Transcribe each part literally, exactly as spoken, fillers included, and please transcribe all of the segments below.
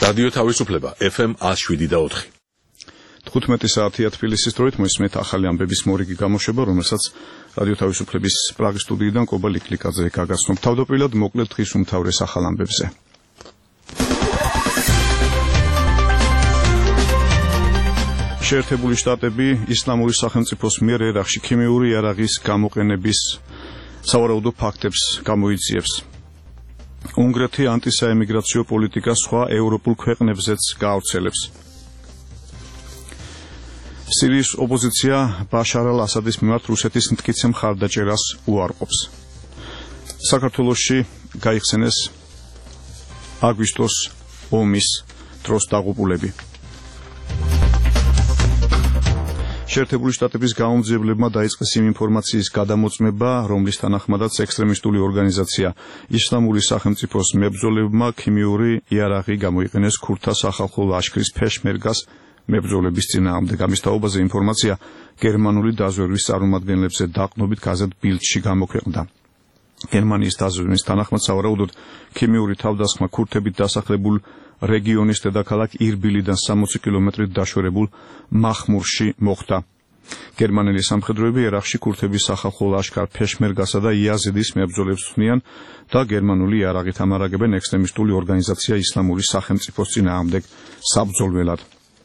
რადიო თავისუფლება ეფ ემ one oh seven და four. თხუთმეტი საათია თბილისის დროით მოისმენთ ახალი ამბების მორიგი გამოშვება, რომელსაც რადიო თავისუფლების პრაღის სტუდიიდან კობა ლიკლიკაძე გაგაცნობ. თავდაპირველად მოკლედ დღის უმთავრეს ახალ ამბებზე. შეერთებული შტატები ისლამური სახელმწიფოს მიერ ერაყში ქიმიური იარაღის გამოყენების სავარაუდო ფაქტებს გამოიძიებს. უნგრეთი ანტისაემიგრაციო პოლიტიკას სხვა ევროპულ ქვეყნებზეც გაავრცელებს. სირიის ოპოზიცია ბაშარ ალ-ასადის მიმართ რუსეთის მტკიცე მხარდაჭერას უარყოფს. საქართველოში გაიხსენეს აგვისტოს ომის დროს დაღუპულები. შეერთებული შტატების გაუმძიებლებმა დაიწყეს იმ ინფორმაციის გადამოწმება, რომლის თანახმადაც ექსტრემისტული ორგანიზაცია ისლამური სახელმწიფოს მებრძოლებმა ქიმიური იარაღი გამოიყენეს ქურთთა სახალხო ლაშქრის ფეშმერგას მებრძოლების წინააღმდეგ. ამის თაობაზე ინფორმაცია გერმანული დაზვერვის წარმომადგენლებზე დაყრდნობით გაზეთ ბილდში გამოქვეყნდა. გერმანიის დაზვერვის თანახმად სავარაუდოდ ქიმიური თავდასხმა ქურთებით დასახლებულ რეგიონის დედაქალაქ ირბილიდან სამოცი კილომეტრით დაშვერებულ მახმურში მოხდა. გერმანელი სამხედროები ერაყში ქურთების სახალხო ლაშქარ ფეშმერგასა და იაზიდის მებრძოლებს ხსნიან და გერმანული იარაღით ამარაგებენ ექსტრემისტული ორგანიზაცია ისლამური სახელმწიფოს წინააღმდეგ საბრძოლველად.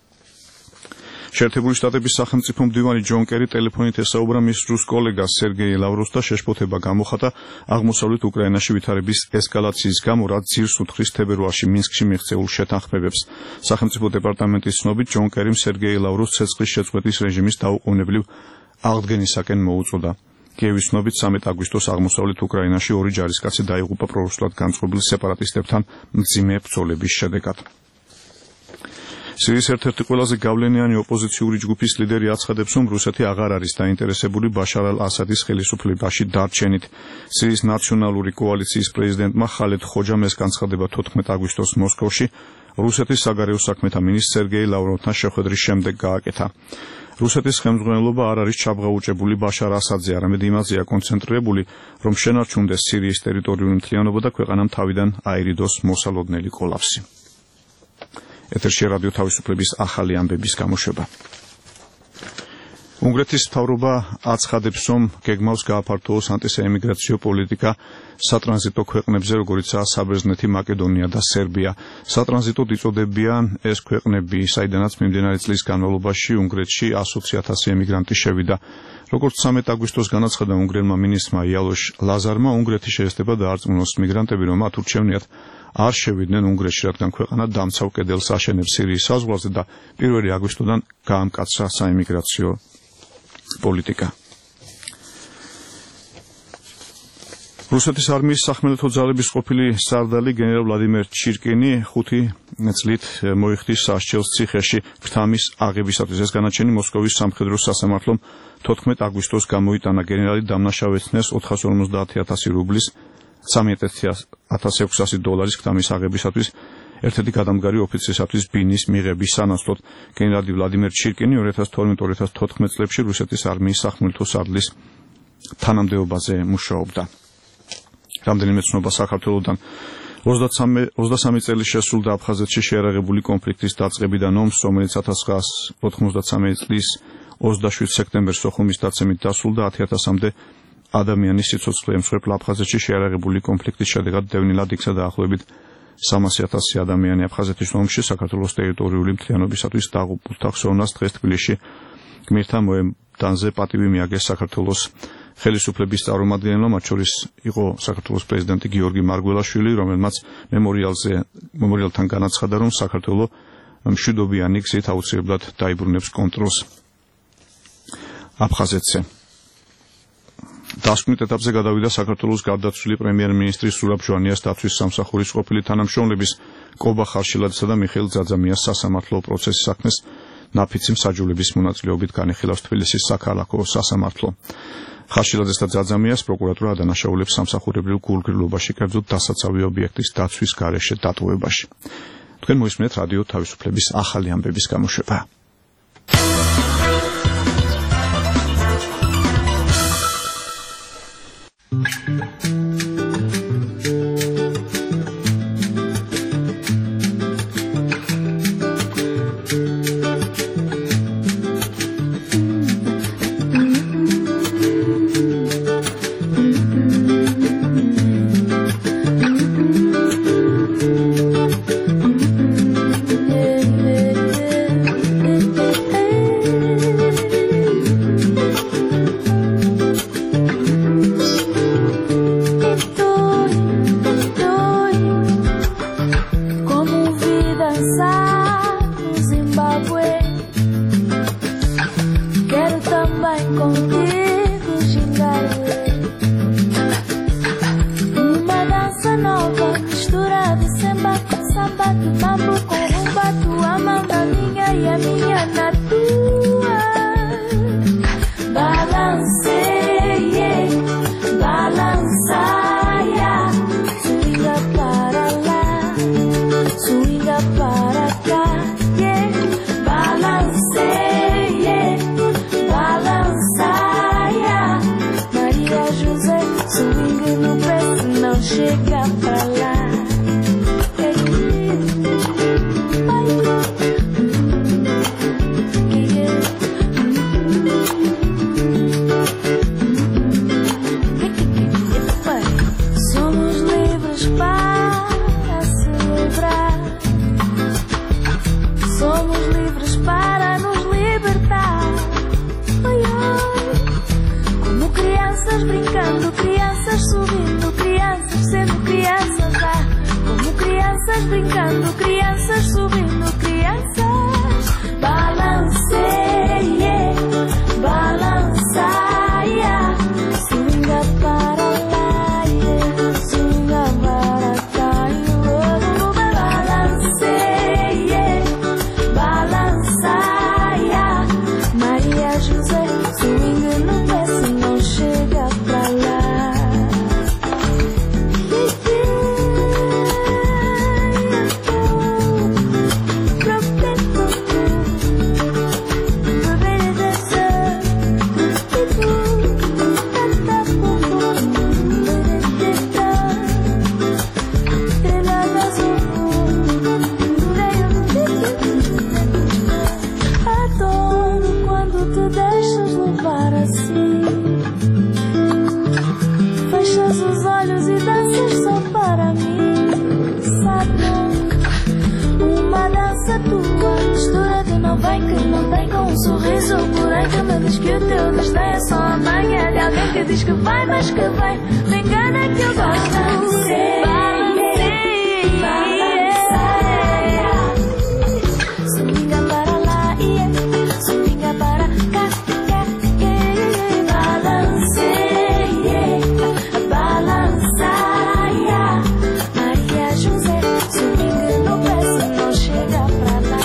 შეერთებული შტატების სახელმწიფო მდივანი ჯონ კერი ტელეფონით ესაუბრა მის რუს კოლეგას სერგეი ლავროვს და შეშფოთება გამოხატა აღმოსავლეთ უკრაინაში ვითარების ესკალაციის გამო, რაც ძირს უთხრის თებერვალში მინსკში მიღწეულ შეთანხმებებს. სახელმწიფო დეპარტამენტის ცნობით ჯონ კერიმ სერგეი ლავროვს ცეცხლის შეწყვეტის რეჟიმის დაუყოვნებლივ აღდგენისაკენ მოუწოდა. კიევის ცნობით სამი აგვისტოს აღმოსავლეთ უკრაინაში ორი ჯარისკაცი დაიღუპა პრორუსულად განწყობილ სეპარატისტებთან მძიმე ბრძოლების შედეგად. სირიის ერთ-ერთი ყველაზე გავლენიანი ოპოზიციური ჯგუფის ლიდერი აცხადებს, რომ რუსეთი აღარ არის დაინტერესებული ბაშარ ალ-ასადის ხელისუფლებაში დარჩენით. სირიის ნაციონალური კოალიციის პრეზიდენტმა ხალედ ხოჯამ ეს განცხადება თოთხმეტი აგვისტოს მოსკოვში რუსეთის საგარეო საქმეთა მინისტრ სერგეი ლავროვთან შეხვედრის შემდეგ გააკეთა. რუსეთის ხელმძღვანელობა არ არის ჩაბღაუჭებული ბაშარ ასადზე, არამედ იმაზეა კონცენტრირებული, რომ შენარჩუნდეს სირიის ტერიტორიული მთლიანობა და ქვეყანამ თავიდან აერიდოს მოსალოდნელი კოლაფსი. ეთერში რადიო თავისუფლების ახალი ამბების გამოშვება. უნგრეთის მთავრობა აცხადებს, რომ გეგმავს გააფართოვოს ანტისაემიგრაციო პოლიტიკა სატრანზიტო ქვეყნებზე, როგორიცაა საბერძნეთი, მაკედონია და სერბია. სატრანზიტოდ იწოდებიან ეს ქვეყნები, საიდანაც მიმდინარე წლის განმავლობაში უნგრეთში ასოცი ათასი ემიგრანტი შევიდა. როგორც ცამეტი აგვისტოს განაცხადა უნგრელმა მინისტრმა იალოშ ლაზარმა, უნგრეთი შეესწება დაარწმუნოს მიგრანტები, რომ მათ ურჩევნიათ არ შევიდნენ უნგრეთში, რადგან ქვეყანა დამცავ კედელს აშენებს სირიის საზღვარზე და პირველი აგვისტოდან გაამკაცრა საიმიგრაციო პოლიტიკა. რუსეთის არმიის სახმელეთო ძალების ყოფილი სარდალი გენერალ ვლადიმერ ჩირკინი ხუთი წლით მოიხდის სასჯელს ციხეში ფთამის აღებისათვის. ეს განაჩენი მოსკოვის სამხედრო სასამართლომ თოთხმეტი აგვისტოს გამოიტანა. გენერალი დამნაშავეცნეს ოთხას ორმოცდაათი ათასი რუბლის სამიათი ათას ექვსასი დოლარის ფთამის აღებისათვის ერთ-ერთი გადამდგარი ოფიცრისათვის ბინის მიღების სანაცვლოდ. გენერალი ვლადიმერ ჩირკინი ორი ათას თორმეტი ორი ათას თოთხმეტი წლებში რუსეთის არმიის სახმელეთო სარდლის თანამდებობაზე მუშაობდა. რამდენიმე ცნობა საქართველოდან ოცდასამი წელი შესრულდა აფხაზეთში შეიარაღებული კონფლიქტის დაწყებიდან ომს, რომელიც ათას ცხრაას ოთხმოცდაცამეტი წლის ოცდაშვიდ სექტემბერს სოხუმის დაცემით დასრულდა. ათი ათასამდე ადამიანის სიცოცხლე ემსხვერპლა აფხაზეთში შეიარაღებული კონფლიქტის შედეგად დევნილად იქცა დაახლოებით სამასი ათასი ადამიანი. აფხაზეთის ომში საქართველოს ტერიტორიული მთლიანობისათვის დაღუპულთა ხსოვნას დღეს თბილისში გმირთა მოედანზე პატივი მიაგეს საქართველოს ხელისუფლების წარმომადგენელმა, მათ შორის იყო საქართველოს პრეზიდენტი გიორგი მარგველაშვილი, რომელმაც მემორიალზე მემორიალთან განაცხადა, რომ საქართველოს მშვიდობიანი გზით აუცილებლად დაიბრუნებს კონტროლს აფხაზეთზე. დასკვნით ეტაპზე გადავიდა საქართველოს გარდაცვლილი პრემიერ-მინისტრის ზურაბ ჟვანიას დაცვის სამსახურის ყოფილი თანამშრომლების კობა ხარშილაძისა და მიხეილ ძაძამიას სასამართლო პროცესის საქმეს ნაფიცი მსაჯულების მონაწილეობით განიხილავს თბილისის საქალაქო სასამართლო. ხარშილაძეს და ძაძამიას პროკურატურა ადანაშაულებს სამსახურებრივ გულგრილობაში, კერძოდ დასაცავი ობიექტის დაცვის გარეშე დატოვებაში. თქვენ მოისმენთ რადიო თავისუფლების ახალი ამბების გამოშვება. swing no pé se não chega pra lá. Brincando, crianças subindo, crianças sendo crianças lá. Como crianças brincando, crianças subindo, crianças. Balanceia, balançaia, swinga para lá, swinga para cá. Balanceia, balançaia, Maria José, swinga no pé se não chega. Sorriso porém que me diz que o teu destino é só a manhã de alguém que diz que vai, mas que vem. Me engana que eu gosto de ser. Balanceia, swinga para lá, swinga para cá. Balanceia, balançaia, Maria José, swinga no pé se não chega pra lá.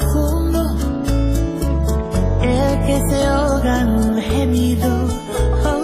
que se ahogan gemidos. Oh.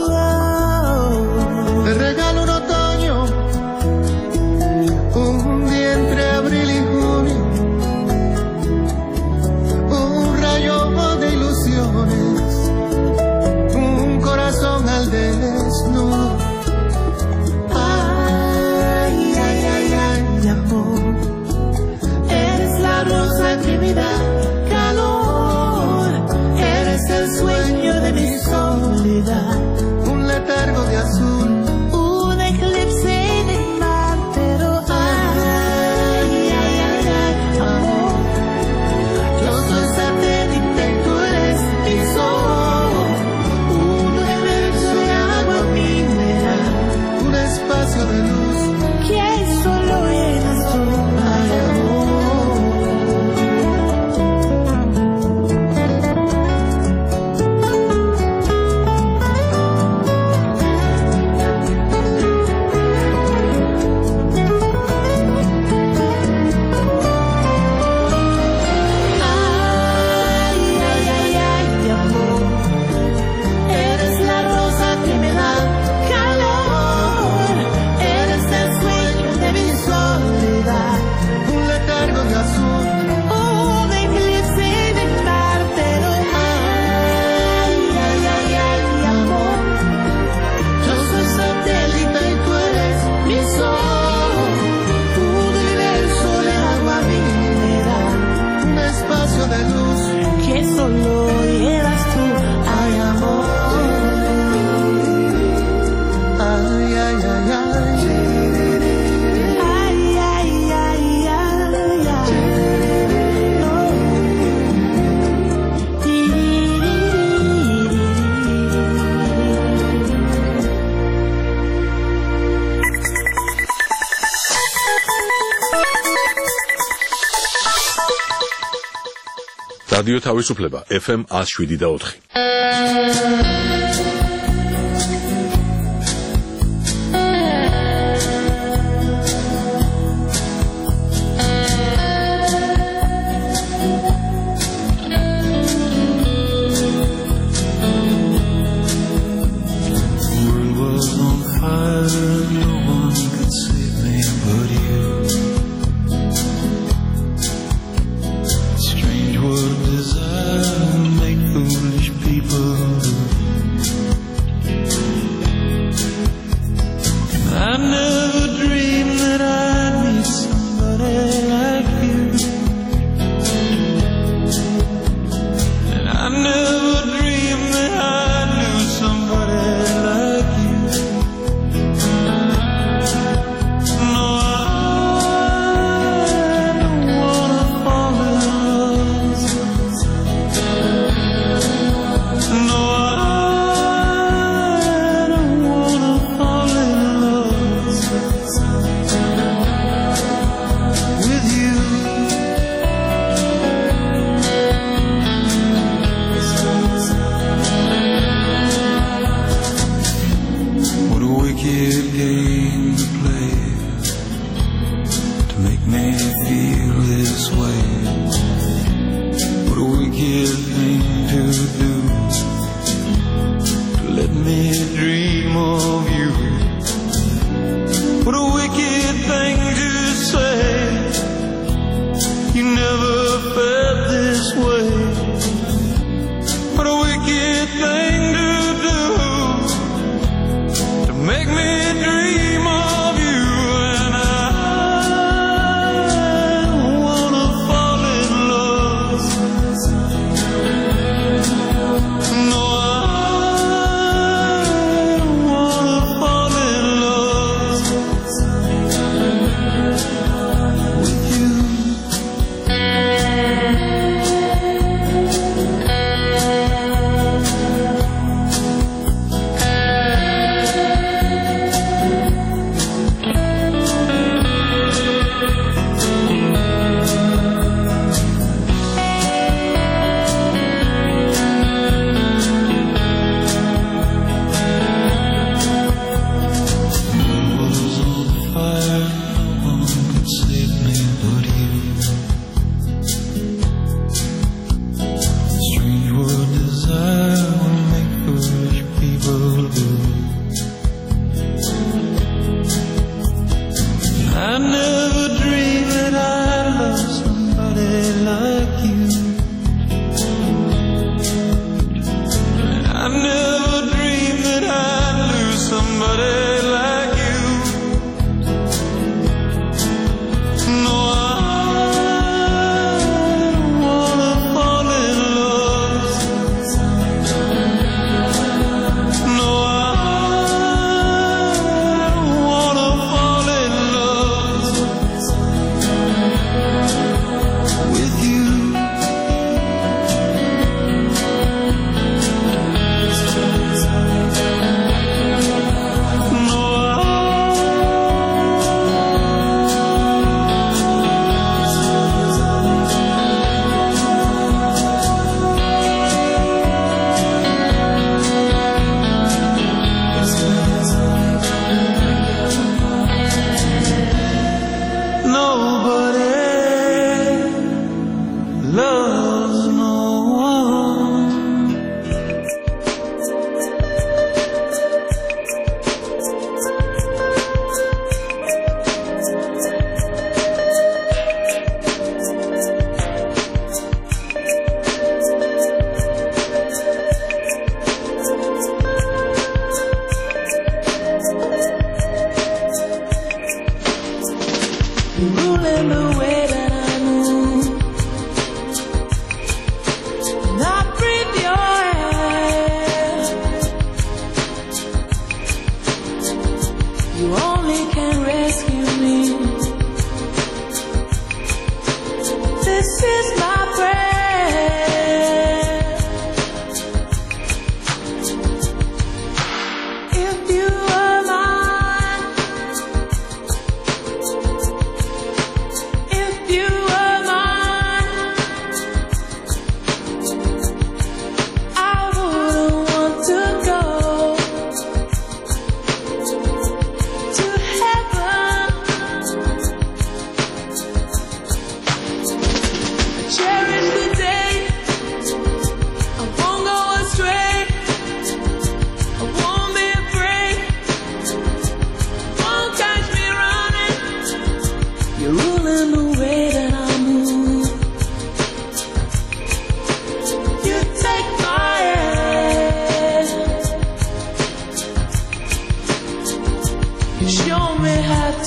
რადიო თავისუფლება ეფ ემ one oh seven და four.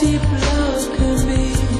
deep love can be.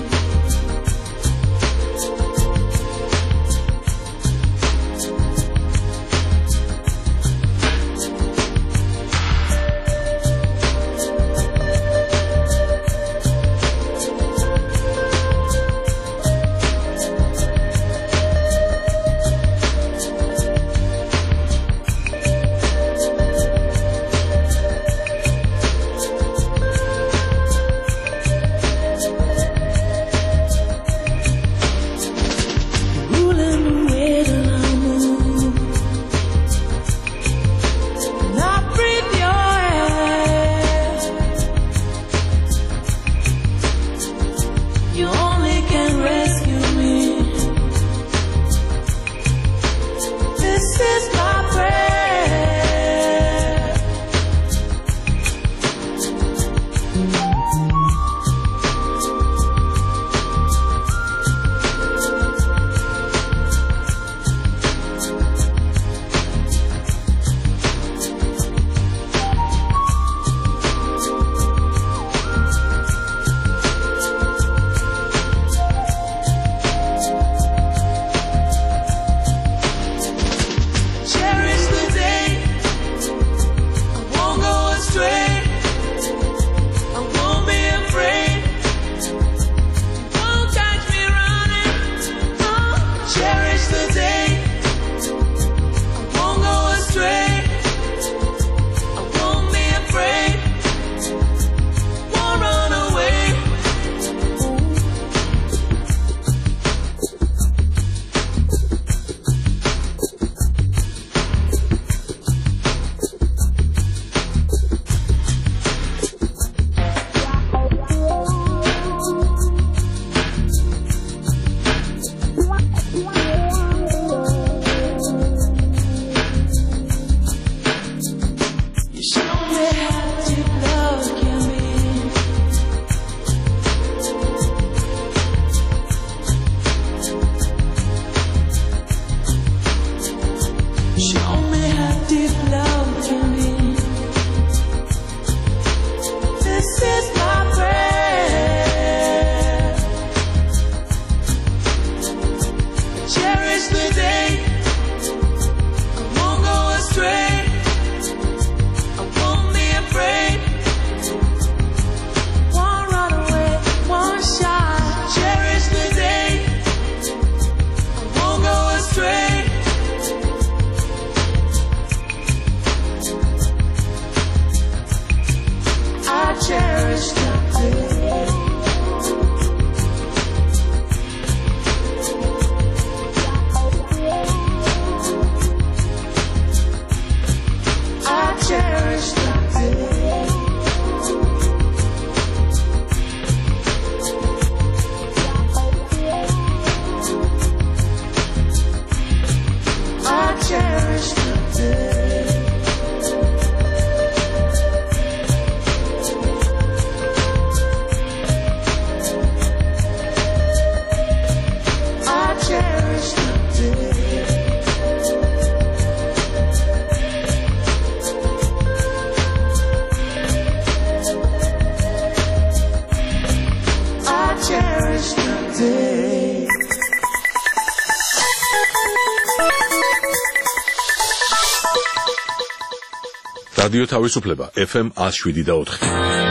რადიო თავისუფლება ეფ ემ one oh seven და four.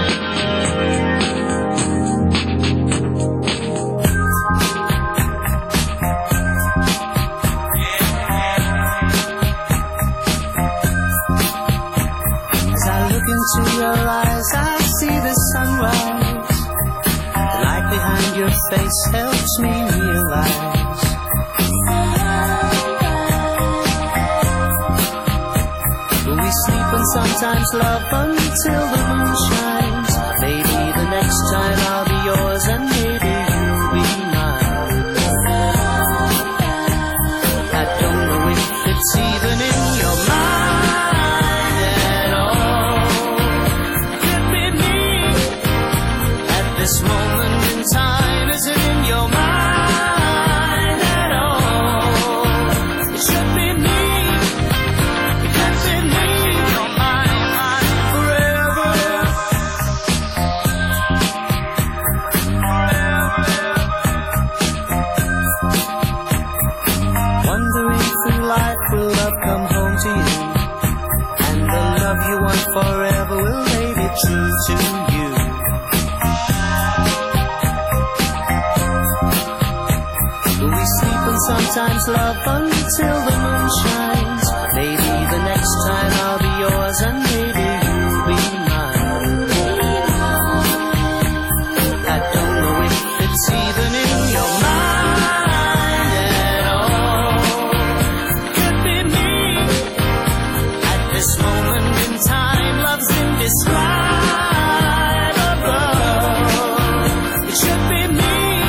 As I look into your eyes, I see the sunrise. The light behind your face helps me realize sometimes love until the moon shines. Maybe the next time I'll be yours and maybe you'll be mine. I don't know if it's even in your mind at all. Could be me at this moment in time. Is it in your mind at all? It should be me. love you want forever will make it true to you. We sleep and sometimes love until the moon shines. Maybe the next time I'll be yours and maybe you'll be mine. I don't know if it's even in your mind at all. Could be me. At this moment in time, love's indescribable. It should be me.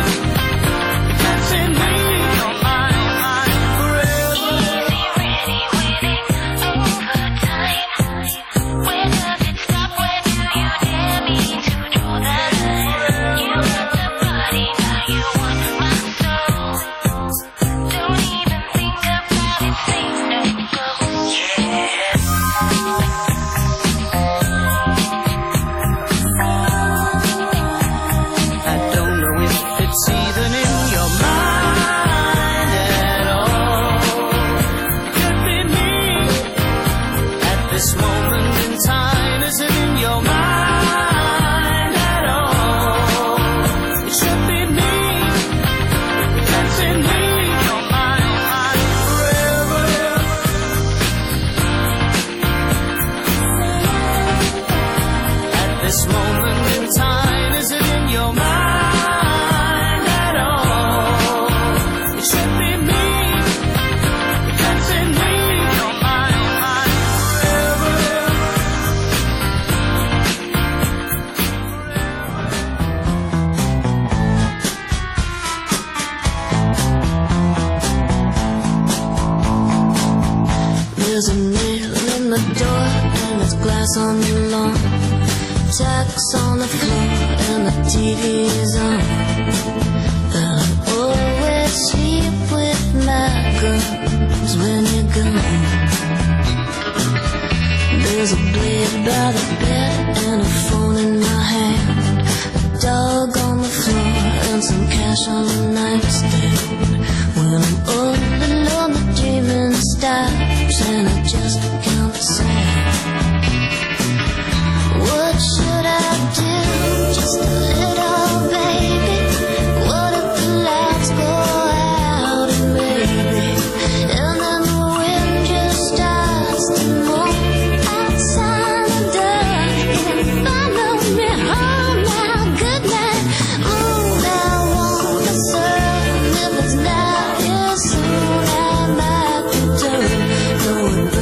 There's a nail in the door and there's glass on the lawn, tacks on the floor and the T V's on. And I always sleep with my guns when you're gone. There's a blade by the bed and a phone in my hand, a dog on the floor and some cash on the nightstand. When I'm all alone, the dreaming stops and I just count the sand. What should I do? Just a little baby. What if the lights go out and maybe, and then the wind just starts to move outside the door and follow me home now. Good night. Ooh, I wanna serve if it's not here soon. I might return. Going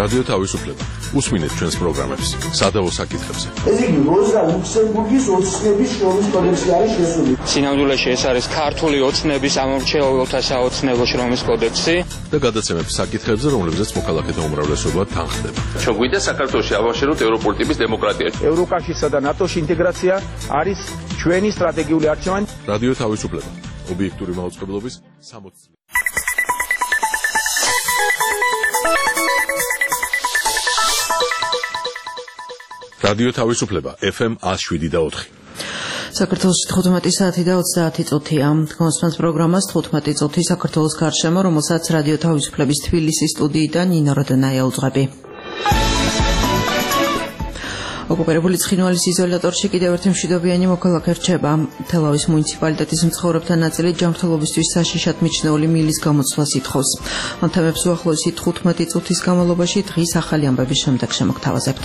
რადიო თავისუფლება. უსმინეთ ჩვენს პროგრამებს სადავო საკითხებზე. ესე იგი, როზა ლუქსემბურგის ოცნების შრომის კოდექსი არის შესული. სინამდვილეში ეს არის ქართული ოცნების ამორჩეულთა საოცნებო შრომის კოდექსი და გადაცემების საკითხებზე, რომლებზეც მოქალაქეთა უმრავლესობა თანხდება. ჩვენ გვინდა საქართველოში ავაშენოთ ევროპული ტიპის დემოკრატია. ევროკავშირსა და ნატოში ინტეგრაცია არის ჩვენი სტრატეგიული არჩევანი. რადიო თავისუფლება. ობიექტური მაუწყებლობის სამოცი წელი. რადიო თავისუფლება ეფ ემ ათს შვიდი და ოთხი. საქართველოს თხუთმეტი საათი და ოცდაათი წუთია. კონსპანს პროგრამას თხუთმეტი წუთი საქართველოს გარშემო, რომელსაც რადიო თავისუფლების თბილისის სტუდიიდან ნინო როდონაია უძღვები. ოკუპირებული ცხინვალის იზოლატორში კიდევ ერთი მშვიდობიანი მოქალაქე რჩება. თელავის მუნიციპალიტეტის მცხოვრებთა ნაწილი ჯანმრთელობისთვის საშიშად მიჩნეული მილის გამოცვლას ითხოვს. ამ თემებს უახლოესი თხუთმეტი წუთის განმავლობაში დღის ახალი ამბების შემდეგ შემოგთავაზებთ.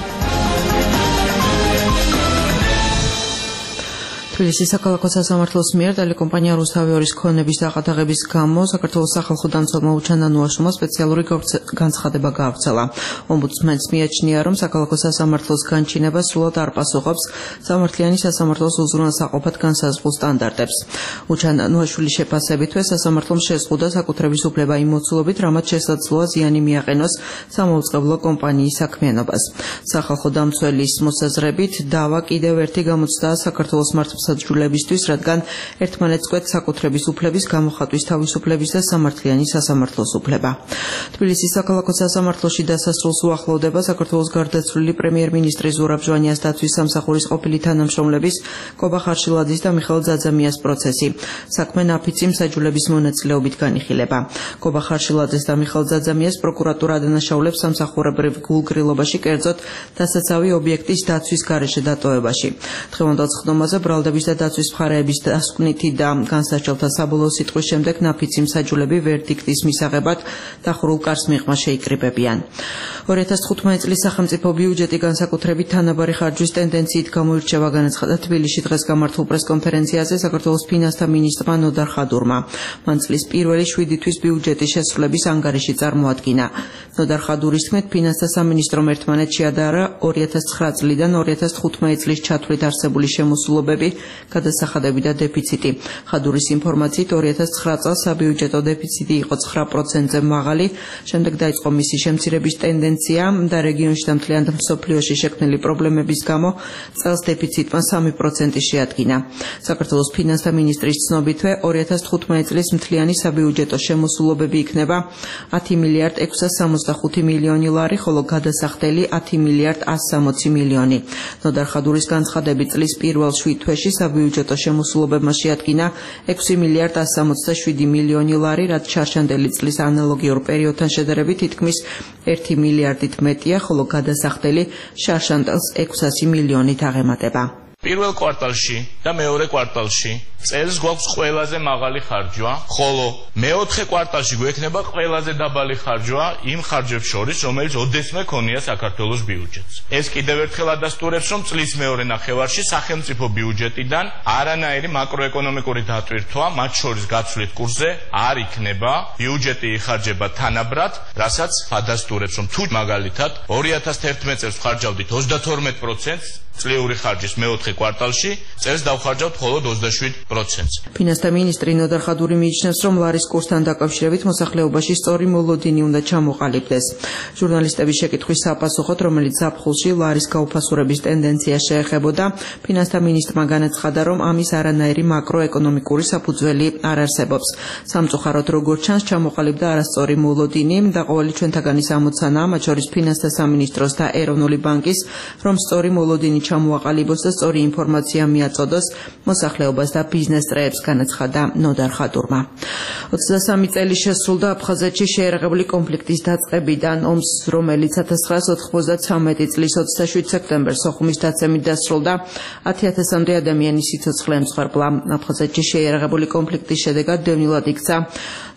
თბილისის საქალაქო სასამართლოს მიერ ტელეკომპანია რუსთავი ორის ქონების დაყადაღების გამო საქართველოს სახალხო დამცველმა უჩანა ნუაშუმა სპეციალური განცხადება გაავრცელა. ომბუდსმენს მიაჩნია, რომ საქალაქო სასამართლოს განჩინება სრულად არ პასუხობს სამართლიანი სასამართლოს უზრუნველსაყოფად განსაზღვრულ სტანდარტებს. უჩანა ნუაშვილის შეფასებითვე სასამართლომ შეზღუდა საკუთრების უფლება იმ მოცულობით, რამაც შესაძლოა ზიანი მიაყენოს სამაუწყებლო კომპანიის საქმიანობას. სახალხო დამცველის მოსაზრებით დავა კიდევ ერთი გამოცდაა საქართველოს მართლმსაჯულებისთვის, რადგან ერთმანეთს კვეთს საკუთრების უფლების, გამოხატვის თავისუფლების და სამართლიანი სასამართლოს უფლება. თბილისის საქალაქო სასამართლოში დასასრულს უახლოვდება საქართველოს გარდაცვლილი პრემიერ-მინისტრი ზურაბ ჟვანიას დაცვის სამსახურის ყოფილი თანამშრომლების კობა ხარშილაძის და მიხეილ ძაძამიას პროცესი. საქმე ნაფიცი მსაჯულების მონაწილეობით განიხილება. კობა ხარშილაძეს და მიხეილ ძაძამიას პროკურატურა ადანაშაულებს სამსახურებრივ გულგრილობაში, კერძოდ დასაცავი ობიექტის დაცვის გარეშე დატოვებაში. დღევანდელ ხდომაზე ბრალდების და დაცვის მხარეების დასკვნითი და განსაჩელთა საბოლოო სიტყვის შემდეგ ნაფიცი მსაჯულები ვერდიქტის მისაღებად დახურულ კარს მიღმა შეიკრიბებიან. ორი ათას თხუთმეტი წლის სახელმწიფო ბიუჯეტი განსაკუთრებით თანაბარი ხარჯვის ტენდენციით გამოირჩევა, განაცხადა თბილისში დღეს გამართულ პრესკონფერენციაზე საქართველოს ფინანსთა მინისტრმა ნოდარ ხადურმა. მან წლის პირველი შვიდი თვის ბიუჯეტის შესრულების ანგარიში წარმოადგინა. ნოდარ ხადურის თქმით, ფინანსთა სამინისტრომ ერთმანეთში ადარა ორი ათას ცხრა წლიდან ორი ათას თხუთმეტი წლის ჩათვლით არსებული შემოსულობები, გადასახადები და დეფიციტი. ხადურის ინფორმაციით ორი ათას ცხრა წელს საბიუჯეტო დეფიციტი იყო ცხრა პროცენტზე მაღალი, შემდეგ დაიწყო მისი შემცირების ტენდენცია და რეგიონში და მთლიანად მსოფლიოში შექმნილი პრობლემების გამო წელს დეფიციტმა სამი პროცენტი შეადგინა. საქართველოს ფინანსთა მინისტრის ცნობითვე ორი ათას თხუთმეტი წლის მთლიანი საბიუჯეტო შემოსულობები იქნება ათი მილიარდ ექვსას სამოცდახუთი მილიონი ლარი, ხოლო გადასახდელი ათი მილიარდ ასი სამოცი მილიონი. ნოდარ ხადურის განცხადებით წლის პირველ შვიდ თვეში საბიუჯეტო შემოსულობებმა შეადგინა ექვსი მილიარდ ასი სამოცდაშვიდი მილიონი ლარი, რაც ჩარჩანდელი წლის ანალოგიურ პერიოდთან შედარებით თითქმის ერთი მილიარდით მეტია, ხოლო გადასახდელი შარშანდელს ექვსასი მილიონით აღემატება. პირველ კვარტალში და მეორე კვარტალში წელს გვაქვს ყველაზე მაღალი ხარჯვა, ხოლო მეოთხე კვარტალში გვექნება ყველაზე დაბალი ხარჯვა იმ ხარჯებს შორის, რომელიც ოდესმე ქონია საქართველოს ბიუჯეტს. ეს კიდევ ერთხელ ადასტურებს, რომ წლის მეორე ნახევარში სახელმწიფო ბიუჯეტიდან არანაირი მაკროეკონომიკური დატვირთვა, მათ შორის გაცვლით კურსზე, არ იქნება. ბიუჯეტი იხარჯება თანაბრად, რასაც ადასტურებს, რომ თუ მაგალითად ორი ათას თერთმეტი წელს ვხარჯავდით ოცდათორმეტ პროცენტს წლიური ხარჯის მეოთხე კვარტალში, წელს დავხარჯავთ მხოლოდ ოცდაშვიდ პროცენტს. ფინანსთა მინისტრი ნოდარ ხადური მიიჩნევს, რომ ლარის კურსთან დაკავშირებით მოსახლეობაში სწორი მოლოდინი უნდა ჩამოყალიბდეს. ჟურნალისტების შეკითხვის საპასუხოდ, რომელიც ზაფხულში ლარის გაუფასურების ტენდენცია შეეხებოდა, ფინანსთა მინისტრმა განაცხადა, რომ ამის არანაირი მაკროეკონომიკური საფუძველი არ არსებობს. სამწუხაროდ, როგორც ჩანს, ჩამოყალიბდა არასწორი მოლოდინი და ყოველი ჩვენთაგანის ამოცანაა, მათ შორის ფინანსთა სამინისტროს და ეროვნული ბანკის, რომ სწორი მოლოდინი ჩამოაყალიბოს და სწორი ინფორმაცია მიაწოდოს მოსახლეობას და ბიზნეს წრეებს, განაცხადა ნოდარ ხადურმა. ოცდასამი წელი შესრულდა აფხაზეთში შეერაღებული კონფლიქტის დაწყებიდან, ომს, რომელიც ათას ცხრაას ოთხმოცდათვრამეტი წლის ოცდაშვიდ სექტემბერს სოხუმის დაცემით დასრულდა, ათი ათასამდე ადამიანის სიცოცხლე ემსხვერპლა. აფხაზეთში შეერაღებული კონფლიქტის შედეგად დევნილად იქცა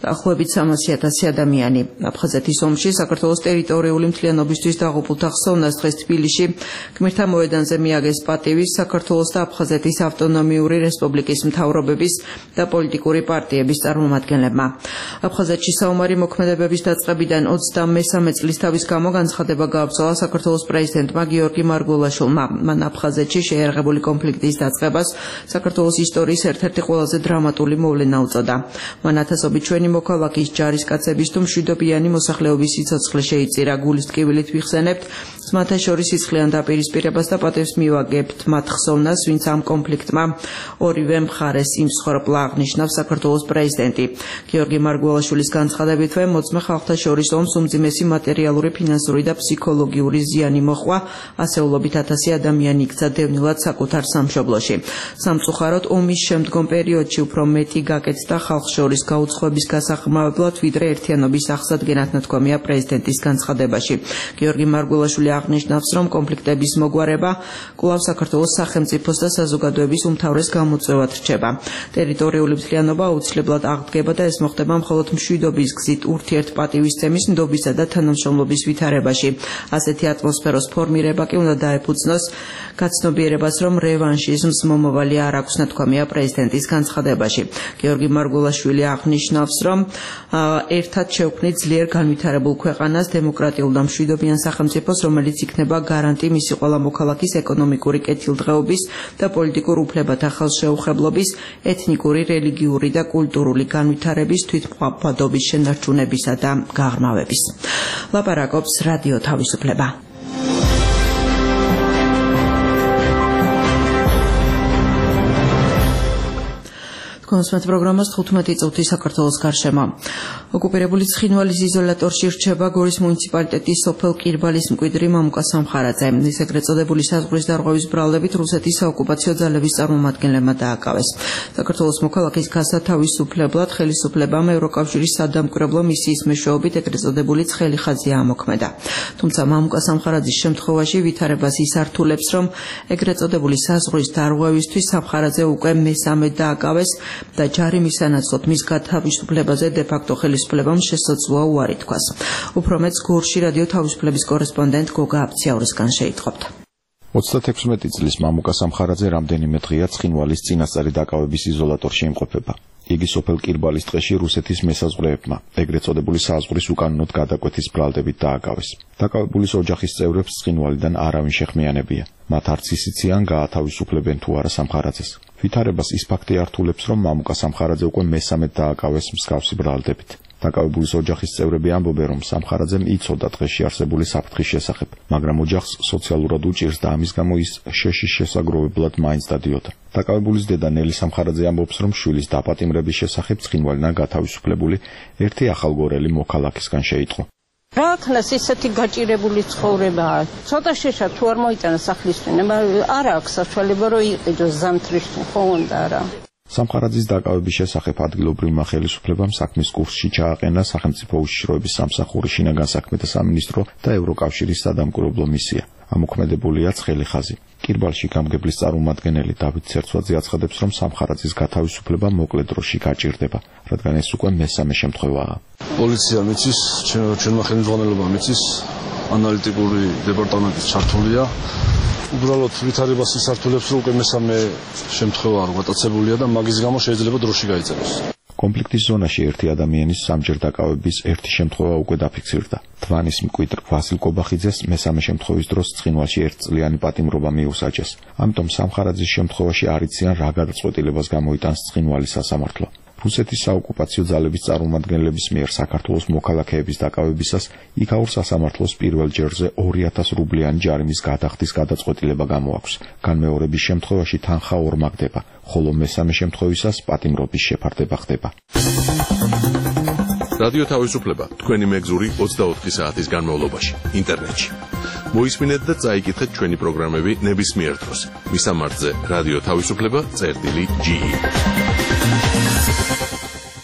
დაახლოებით სამასი ათასი ადამიანი. აფხაზეთის ომში საქართველოს ტერიტორიული მთლიანობისთვის დაღუპულთა ხსოვნას დღეს თბილისში გმირთა მოედანზე მიაგეს პატივი საქართველოს და აფხაზეთის ავტონომიური რესპუბლიკის მთავრობების და პოლიტიკური პარტიების წარმომადგენლებმა. აფხაზეთში საომარი მოქმედებების დაწყებიდან ოცდამესამე წლის თავის გამო განცხადება გაავრცელა საქართველოს პრეზიდენტმა გიორგი მარგველაშვილმა. მან აფხაზეთში შეიარაღებული კონფლიქტის დაწყებას საქართველოს ისტორიის ერთ-ერთი ყველაზე დრამატული მოვლენა უწოდა. მან ათასობით ჩვენი მოქალაქის ჯარისკაცების თუ მშვიდობიანი მოსახლეობის სიცოცხლე შეიწირა. გულის ტკივილით ვიხსენებთ ძმათა შორის სისხლიან დაპირისპირებას და პატევს მივაგებთ მათ ხსოვნას, ვინც ამ კონფლიქტმა ორივე მხარეს იმსხვერპლა, აღნიშნავს საქართველოს პრეზიდენტი. გიორგი მარგველაშვილის განცხადებითვე მოწმე ხალხთა შორის ომს უმძიმესი მატერიალური, ფინანსური და ფსიქოლოგიური ზიანი მოჰყვა, ასეულობით ათასი ადამიანი იქცა დევნილად საკუთარ სამშობლოში. სამწუხაროდ ომის შემდგომ პერიოდში უფრო მეტი გაკეთდა ხალხ შორის გაუცხოების გასახმარებლად, ვიდრე ერთიანობის აღსადგენად ნათქვამია პრეზიდენტის განცხადებაში. გიორგი მარგველაშვილი აღნიშნავს, რომ კონფლიქტების მოგვარება კვლავ საქართველოს სახელმწიფოს და საზოგადოების უმთავრეს გამოწვევად რჩება. ტერიტორიული მთლიანობა აუცილებლად აღდგება და ეს მოხდება მხოლოდ მშვიდობის გზით, ურთიერთპატივისცემის, ნდობისა და თანამშრომლობის ვითარებაში. ასეთი ატმოსფეროს ფორმირება კი უნდა დაეფუძნოს გაცნობიერებას, რომ რევანშიზმს მომავალი არ აქვს, ნათქვამია პრეზიდენტის განცხადებაში. გიორგი მარგველაშვილი აღნიშნავს, რომ ერთად შევქმნით ძლიერ განვითარებულ ქვეყანას, დემოკრატიულ და მშვიდობიან სახელმწიფოს, რომელიც იქნება გარანტი მისი ყველა მოქალაქის ეკონომიკური კეთილდღეობის და პოლიტიკურ უფლებათა ხელშეუხებლობის, ეთნიკური, რელიგიური და კულტურული განვითარების, თვითმყოფადობის შენარჩუნებისა და გაღრმავების. ლაპარაკობს რადიო თავისუფლება. კონსმეთ პროგრამას თხუთმეტი წუთი საქართველოს გარშემო. ოკუპირებული ცხინვალის იზოლატორში რჩება გორის მუნიციპალიტეტის სოფელ კირბალის მკვიდრი მამუკა სამხარაძე. ის ეგრეთ წოდებული საზღვრის დარღვევის ბრალდებით რუსეთის საოკუპაციო ძალების წარმომადგენლებმა დააკავეს. საქართველოს მოქალაქის გასათავისუფლებლად ხელისუფლებამ ევროკავშირის სადამკვირვებლო მისიის მეშვეობით ეგრეთ წოდებული ცხელი ხაზია ამოქმედა. თუმცა მამუკა სამხარაძის შემთხვევაში ვითარებას ის ართულებს, რომ ეგრეთ წოდებული საზღვრის დარღვევისთვის სამხარაძე უკვე მესამედ დააკავეს და ჯარიმის სანაცვლოდ მის გათავისუფლებაზე დე-ფაქტო ხელისუფლებამ შესაძლოა უარი თქვას. უფრო მეტს გორში რადიო თავისუფლების კორესპონდენტ გოგა აფციაურისგან შეიტყობთ. ოცდათექვსმეტი წლის მამუკა სამხარაძე რამდენიმე დღეა ცხინვალის წინასწარი დაკავების იზოლატორში იმყოფება. იგი სოფელ კირბალის ტყეში რუსეთის მესაზღვრეებმა, ეგრეთ წოდებული საზღვრის უკანონოდ გადაკვეთის ბრალდებით დააკავეს. დაკავებულის ოჯახის წევრებს ცხინვალიდან არავინ შეხმიანებია. მათ არც ისიციან გაათავისუფლებენ თუ არა სამხარაძეს. ვითარებას ის ფაქტი ართულებს, რომ მამუკა სამხარაძე უკვე მესამედ დააკავეს მსგავსი ბრალდებით. დაკავებულის ოჯახის წევრები ამბობენ, რომ სამხარაძემ იცოდა დღეში არსებული საფრთხის შესახებ, მაგრამ ოჯახს სოციალურად უჭირს და ამის გამო ის შეშის შესაგროვებლად მაინც დადიოდა. დაკავებულის დედა ნელი სამხარაძე ამბობს, რომ შვილის დაპატიმრების შესახებ ცხინვალიდან გათავისუფლებული ერთი ახალგორელი მოქალაქისგან შეიტყო. რა ქნას ისეთი გაჭირებული ცხოვრებაა. ცოტა შეშა თუ არ მოიტანა სახლის წვენება, არ აქვს საშუალება რომ იყიდოს ზამთრის ხო უნდა რა. სამხარაძის დაკავების შესახებ ადგილობრივმა ხელისუფლებამ საქმის კურსში ჩააყენა სახელმწიფო უშიშროების სამსახური, შინაგან საქმეთა სამინისტრო და ევროკავშირის სადამკვირვებლო მისია. ამოქმედებულია ცხელი ხაზი. კირბალში გამგებლის წარმომადგენელი დავით ცერცვაძე აცხადებს, რომ სამხარაძის გათავისუფლება მოკლე დროში გაჭირდება, რადგან ეს უკვე მესამე შემთხვევაა. პოლიცია მიცის, ჩვენმა ხელმძღვანელობამ მიცის, ანალიტიკური დეპარტამენტის ჩართულია. უბრალოდ ვითარებას ის ართულებს, რომ უკვე მესამე შემთხვევაა გატაცებულია და მაგის გამო შეიძლება დროში გაიწეროს. კონფლიქტის ზონაში ერთი ადამიანის სამჯერ დაკავების ერთი შემთხვევა უკვე დაფიქსირდა. თვანის მკვიდრ ვასილ კობახიძეს მესამე შემთხვევის დროს ცხინვალში ერთწლიანი პატიმრობა მიუსაჯეს. ამიტომ სამხარაძის შემთხვევაში არ იციან რა გადაწყვეტილებას გამოიტანს ცხინვალის სასამართლო. რუსეთის საოკუპაციო ძალების წარმომადგენლების მიერ საქართველოს მოქალაქეების დაკავებისას იქაურ სასამართლოს პირველ ჯერზე ორი ათას რუბლიანი ჯარიმის გადახდის გადაწყვეტილება გამოაქვს. განმეორების შემთხვევაში თანხა ორმაგდება, ხოლო მესამე შემთხვევისას პატიმრობის შეფარდება ხდება. რადიო თავისუფლება თქვენი მეგზური ოცდაოთხი საათის განმავლობაში ინტერნეტში. მოისმინეთ და წაიკითხეთ ჩვენი პროგრამები ნებისმიერ დროს. მისამართზე რადიო თავისუფლება წერტილი ჯი.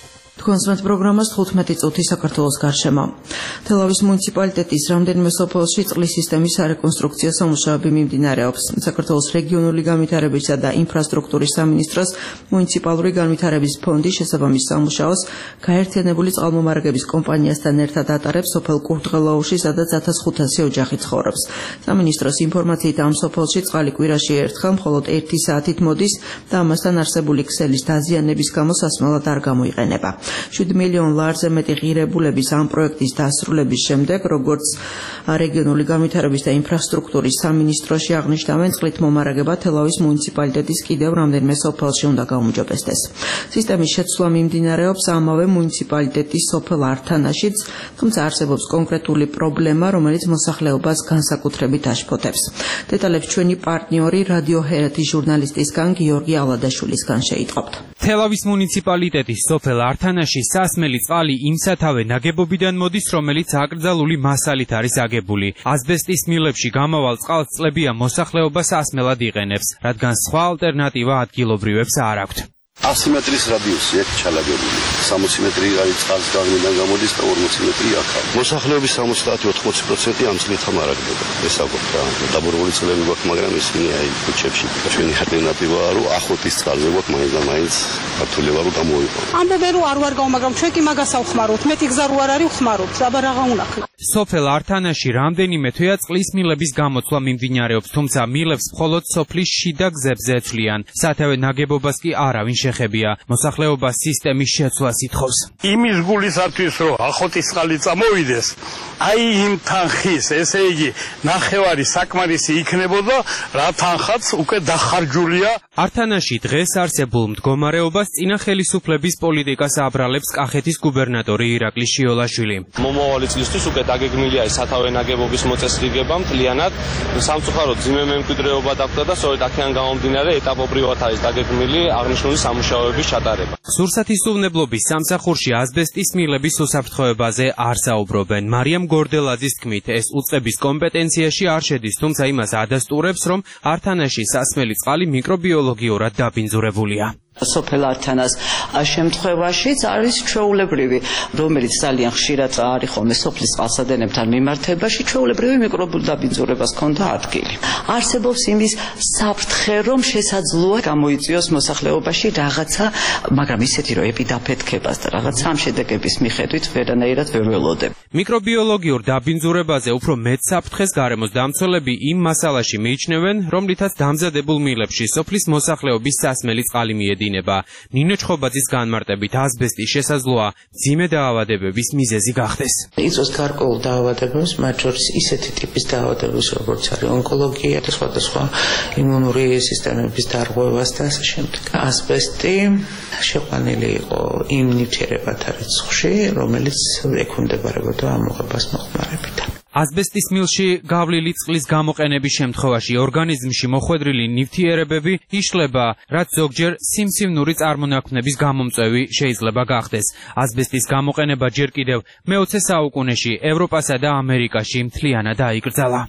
გქონსმენთ პროგრამას თხუთმეტი წუთი საქართველოს გარშემო. თელავის მუნიციპალიტეტის რამდენიმე სოფელში წყლის სისტემის სარეკონსტრუქციო სამუშაოები მიმდინარეობს. საქართველოს რეგიონული განვითარებისა და ინფრასტრუქტურის სამინისტროს მუნიციპალური განვითარების ფონდი შესაბამის სამუშაოს გაერთიანებული წყალმომარაგების კომპანიასთან ერთად ატარებს სოფელ კურდღელაუში, სადაც ათას ხუთასი ოჯახი ცხოვრობს. სამინისტროს ინფორმაციით ამ სოფელში წყალი კვირაში ერთხელ მხოლოდ ერთი საათით მოდის და ამასთან არსებული ქსელის დაზიანების გამო სასმელად არ გამოიყენება. შვიდ მილიონ ლარზე მეტი ღირებულების ამ პროექტის დასრულების შემდეგ, როგორც რეგიონული განვითარების და ინფრასტრუქტურის სამინისტროში აღნიშნავენ, წყლით მომარაგება თელავის მუნიციპალიტეტის კიდევ რამდენიმე სოფელში უნდა გაუმჯობესდეს. სისტემის შეცვლა მიმდინარეობს ამავე მუნიციპალიტეტის სოფელ ართანაშიც, თუმცა არსებობს კონკრეტული პრობლემა, რომელიც მოსახლეობას განსაკუთრებით აშფოთებს. დეტალებს ჩვენი პარტნიორი რადიო ჰერეთის ჟურნალისტისგან გიორგი ალადაშვილისგან შეიტყობთ. თელავის მუნიციპალიტეტის სოფელ ართანაში სასმელი წყალი იმ სათავე ნაგებობიდან მოდის, რომელიც აკრძალული მასალით არის აგებული. ასბესტის მილებში გამავალ წყალს წლებია მოსახლეობა სასმელად იყენებს, რადგან სხვა ალტერნატივა ადგილობრივებს არ აქვთ. ასი მეტრის რადიუსი აქ ჩალაგებული. სამოცი მეტრი არის წყალს გაგმიდან გამოდის და ორმოცი მეტრი აქ არის. მოსახლეობის სამოცდაათი ოცდაოთხ პროცენტი ამ წყლით ამარაგდება. ეს აგვაქვს რა. დაბურებული წყლები გვაქვს, მაგრამ ისინი აი ქუჩებში. ჩვენი ალტერნატივაა, რომ ახოტის წყალზე გვაქვს მაინც და მაინც ქართულება რომ გამოიყო. ამბობენ რომ არ ვარ გაუ, მაგრამ ჩვენ კი მაგას ავხმაროთ. მეტი გზა რო არ არის ვხმარობთ. აბა რაღა უნდა ქნა. სოფელ ართანაში რამდენიმე თვეა წყლის მილების გამოცვლა მიმდინარეობს, თუმცა მილებს მხოლოდ სოფლის შიდა გზებზე ეცვლიან. სათავე ნაგებობას კი არავინ შეხებია. მოსახლეობა სისტემის შეცვლას ითხოვს. იმის გულისათვის რომ ახოტის წყალი წამოვიდეს, აი იმ თანხის, ესე იგი ნახევარი საკმარისი იქნებოდა, რა თანხაც უკვე დახარჯულია. ართანაში დღეს არსებულ მდგომარეობას წინა ხელისუფლების პოლიტიკას აბრალებს კახეთის გუბერნატორი ირაკლი შიოლაშვილი. მომავალი წლისთვის უკვე დაგეგმილია ის სათავე ნაგებობის მოწესრიგება მთლიანად. სამწუხაროდ ძიმე მემკვიდრეობა დაგვდა და სწორედ აქედან გამომდინარე ეტაპობრივად არის დაგეგმილი აღნიშნული სამუშაოების ჩატარება. სურსათის უვნებლობის სამსახურში ასბესტის მილების უსაფრთხოებაზე არ საუბრობენ. მარიამ გორდელაძის თქმით, ეს უწყების კომპეტენციაში არ შედის, თუმცა იმას ადასტურებს, რომ ართანაში სასმელი წყალი მიკრობიოლოგიურად დაბინძურებულია. სოფელ ართანას შემთხვევაშიც არის ჩვეულებრივი, რომელიც ძალიან ხშირად არის ხოლმე სოფლის წყალსადენებთან მიმართებაში, ჩვეულებრივი მიკრობულ დაბინძურებას ჰქონდა ადგილი. არსებობს იმის საფრთხე, რომ შესაძლოა გამოიწვიოს მოსახლეობაში რაღაცა, მაგრამ ისეთი, რომ ეპიდაფეთქებას და რაღაცა ამ შედეგების მიხედვით ვერანაირად ვერ ველოდებ. მიკრობიოლოგიურ დაბინძურებაზე უფრო მეტ საფრთხეს გარემოს დამცველები იმ მასალაში მიიჩნევენ, რომლითაც დამზადებულ მილებში სოფლის მოსახლეობის სასმელი წყალი მიედინება. ნინო ჩხობაძის განმარტებით ასბესტის შესაძლოა მძიმე დაავადებების მიზეზი გახდეს. იწვევს გარკვეულ დაავადებებს, მათ შორის ისეთი ტიპის დაავადებებს, როგორც არის ონკოლოგია და სხვადასხვა იმუნური სისტემების დარღვევას და ასე შემდეგ. ასბესტი შეყვანილი იყო იმ ნივთიერებათა რიცხვში, რომელიც ექვემდებარებოდა ამ მოღებას მოხმარებით. ასბესტის მილში გავლილი წყლის გამოყენების შემთხვევაში ორგანიზმში მოხვედრილი ნივთიერებები იშლება, რაც ზოგჯერ სიმსივნური წარმონაქმნების გამომწვევი შეიძლება გახდეს. ასბესტის გამოყენება ჯერ კიდევ მეოცე საუკუნეში ევროპასა და ამერიკაში მთლიანად დაიკრძალა.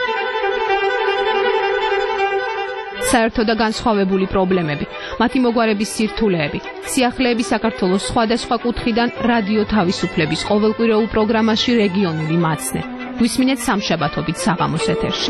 საერთო და განსხვავებული პრობლემები, მათი მოგვარების სირთულეები, სიახლეები საქართველოს სხვადასხვა კუთხიდან რადიო თავისუფლების ყოველკვირეულ პროგრამაში რეგიონული მაცნე. გვისმინეთ სამშაბათობით საღამოს ეთერში.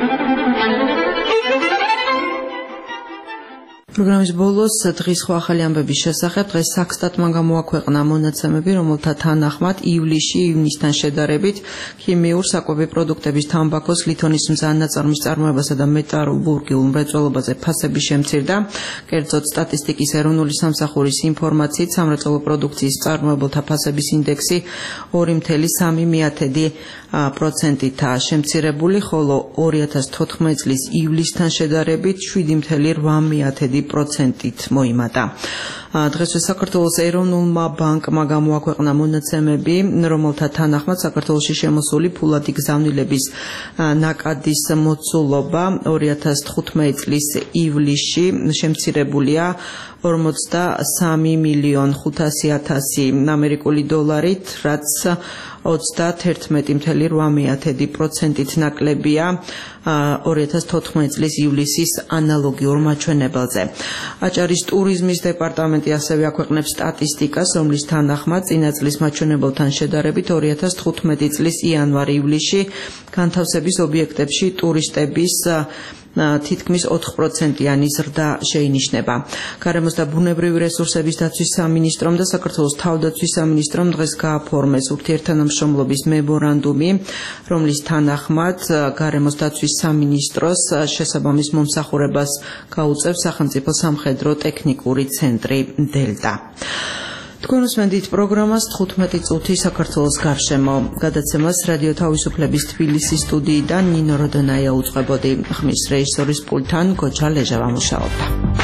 პროგრამის ბოლოს დღის სხვა ახალი ამბების შესახებ დღეს საქსტატმა გამოაქვეყნა მონაცემები, რომელთა თანახმად ივლისში ივნისთან შედარებით ქიმიურ საკვები პროდუქტების თამბაქოს, ლითონის მზანაწარმის წარმოებასა და მეტალურგიულ მრეწველობაზე ფასები შემცირდა. კერძოდ სტატისტიკის ეროვნული სამსახურის ინფორმაციით სამრეწველო პროდუქციის მწარმოებელთა ფასების ინდექსი ორი მცდელო სამი პროცენტითაა შემცირებული, ხოლო ორი ათას თოთხმეტი წლის ივლისთან შედარებით შვიდი მცდელო რვა პროცენტით მოიმატა. დღესვე საქართველოს ეროვნულმა ბანკმა გამოაქვეყნა მონაცემები, რომელთა თანახმად საქართველოში შემოსული ფულადი გზავნილების ნაკადის მოცულობა ორი ათას თხუთმეტი წლის ივლისში შემცირებულია ორმოცდასამი მილიონი ხუთასი ათასი ამერიკული დოლარით, რაც ოცდაათერთმეტი წუთი რვა პროცენტით ნაკლებია ორი ათას თოთხმეტი წლის ივლისის ანალოგიურ მაჩვენებელზე. აჭარის ტურიზმის დეპარტამენტი ასევე აქვეყნებს სტატისტიკას, რომლის თანახმად წინა წლის მაჩვენებელთან შედარებით ორი ათას თხუთმეტი წლის იანვარ-ივლისში განთავსების ობიექტებში ტურისტების თითქმის ოთხ პროცენტიანი ზრდა შეინიშნება. გარემოს და ბუნებრივი რესურსების დაცვის სამინისტრომ და საქართველოს თავდაცვის სამინისტრომ დღეს გააფორმეს ურთიერთთანამშრომლობის მემორანდუმი, რომლის თანახმად გარემოს დაცვის სამინისტროს შესაბამის მომსახურებას გაუწევს სახელმწიფო სამხედრო ტექნიკური ცენტრი დელტა. თქვენ უსმენთ პროგრამას თხუთმეტი წუთი საქართველოს გარშემო. გადაცემას რადიო თავისუფლების თბილისის სტუდიიდან ნინო როდონაია უწყებოდი. ხმის რეჟისორის პულტთან გოჩა ლეჟავა მუშაობდა.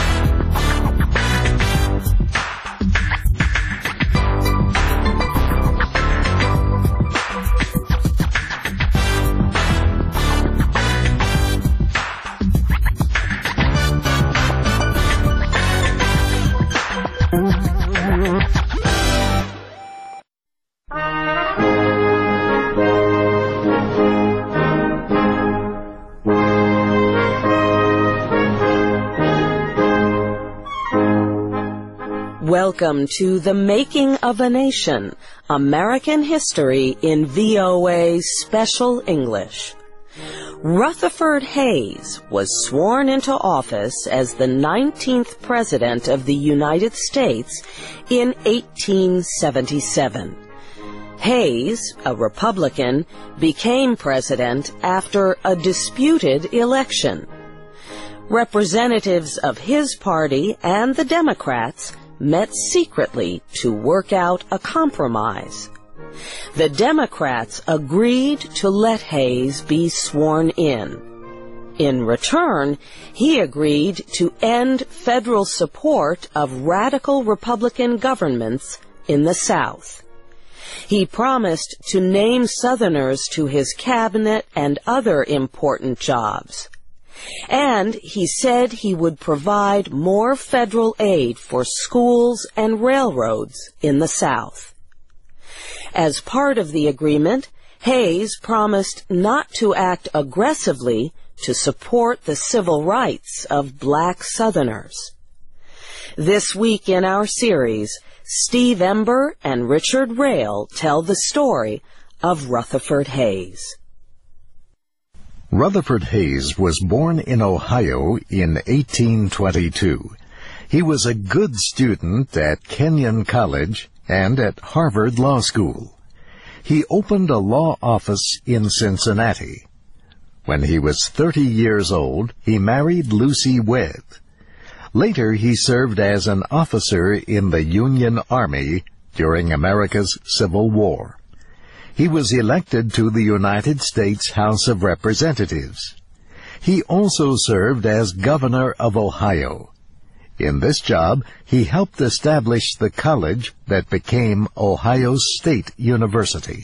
Welcome to The Making of a Nation, American History in V O A's Special English. Rutherford Hayes was sworn into office as the nineteenth President of the United States in eighteen seventy-seven. Hayes, a Republican, became president after a disputed election. Representatives of his party and the Democrats met secretly to work out a compromise. The Democrats agreed to let Hayes be sworn in. In return, he agreed to end federal support of radical Republican governments in the South. He promised to name Southerners to his cabinet and other important jobs. And he said he would provide more federal aid for schools and railroads in the South. As part of the agreement, Hayes promised not to act aggressively to support the civil rights of black Southerners. This week in our series, Steve Ember and Richard Rail tell the story of Rutherford Hayes. Rutherford Hayes was born in Ohio in eighteen twenty-two. He was a good student at Kenyon College and at Harvard Law School. He opened a law office in Cincinnati. When he was thirty years old, he married Lucy Webb. Later, he served as an officer in the Union Army during America's Civil War. He was elected to the United States House of Representatives. He also served as governor of Ohio. In this job, he helped establish the college that became Ohio State University.